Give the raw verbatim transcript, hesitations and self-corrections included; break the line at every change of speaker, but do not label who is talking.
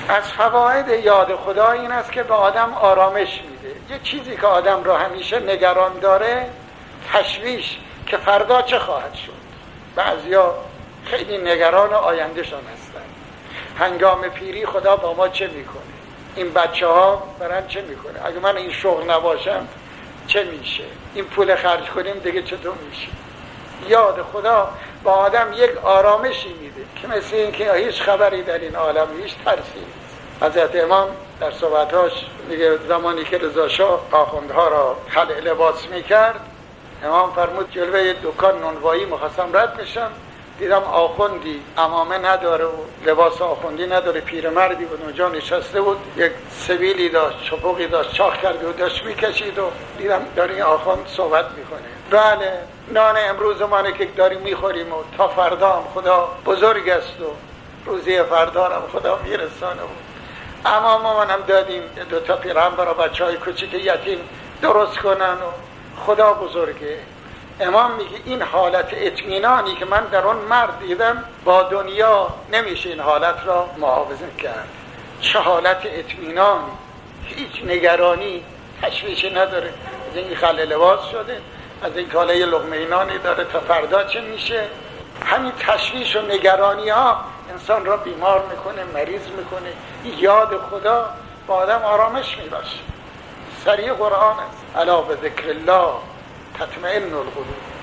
از فواید یاد خدا این است که به آدم آرامش میده. یه چیزی که آدم را همیشه نگران داره، تشویش که فردا چه خواهد شد. بعضیا خیلی نگران آیندهشان هستن. هنگام پیری خدا با ما چه میکنه؟ این بچه ها برن چه میکنه؟ اگه من این شغل نباشم چه میشه؟ این پول خرج کنیم دیگه چطور میشه؟ یاد خدا با آدم یک آرامشی میده که مثل این که هیچ خبری در این عالم، هیچ ترسی نیست. حضرت امام در صحبتاش میگه زمانی که رضا شاه آخوندها را خلع لباس میکرد، امام فرمود جلوه دکان نونوایی میخواستم رد بشم، دیدم آخوندی عمامه نداره و لباس آخوندی نداره، پیرمردی بود اونجا نشسته بود، یک سبیلی داشت، چپقی داشت، چاق کرده و داشت میکشید و دیدم داره این آخوند صحبت میکنه. بله، نان امروز مانه که داریم میخوریم و تا فردا هم خدا بزرگ است و روزی فردا هم خدا میرسانه بود. اما ما منم دادیم دو تا پیرهن برای بچه های کوچیک یتیم درست کنن و خدا بزرگه. امام میگه این حالت اطمینانی که من در اون مرد دیدم با دنیا نمیشه این حالت را محافظه کرد. چه حالت اطمینانی، هیچ نگرانی، تشویشی نداره. از این خلع لباس شده، از این کاله یه لقمه اینانی داره تا فردا چه میشه. همین تشویش و نگرانی ها انسان را بیمار میکنه، مریض میکنه. یاد خدا با آدم آرامش میبخشه. سریع قرآن است، الا بذکر الله تطمئن القلوب.